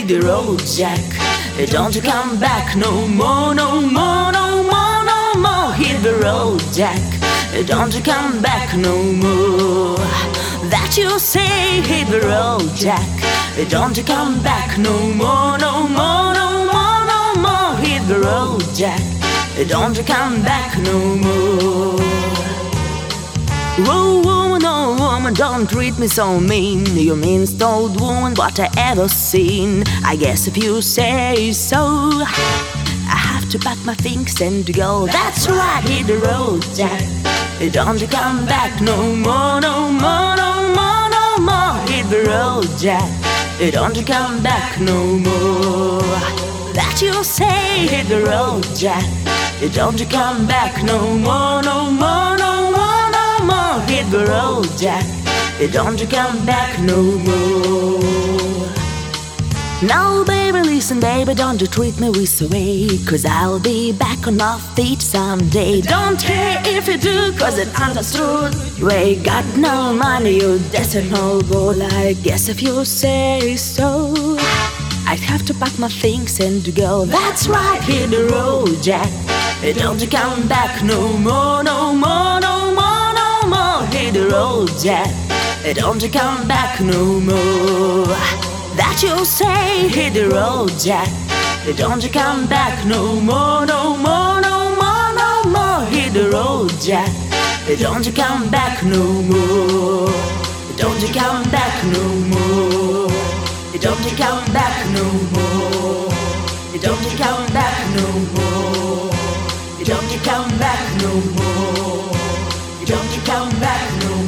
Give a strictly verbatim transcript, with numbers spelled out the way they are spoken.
hit the road, Jack. Don't you come back no more, no more, no more, no more. Hit the road, Jack. Don't you come back no more. That you say, hit the road, Jack. Don't you come back no more, no more, no more, no more. Hit the road, Jack. Don't you come back no more. Oh woman, oh woman, don't treat me so mean. You meanest old woman what I ever seen. I guess if you say so, I have to pack my things and go. That's right, hit the road, Jack. Don't you come back no more, no more, no more, no more. Hit the road, Jack. Don't you come back no more. That you say, hit the road, Jack. Don't you come back no more, no more, no more, no more. Hit the road, Jack. Don't you come back no more. Now baby, listen baby, don't you treat me this way, cause I'll be back on my feet someday. Don't care if you do, cause it understood. We got no money, you desert no goal. I guess if you say so, I'd have to pack my things and go. That's right, hit the road, Jack. Don't you come back no more, no more, no more, no more. Hit the road, Jack. Don't you come back no more. That you say, hit the road, Jack. Don't you come back no more, no more, no more, no more. Hit the road, Jack. Don't you come back no more. Don't you come back no more. Don't you come back no more. Don't you come back no more. Don't you come back no more. Don't you come back no more.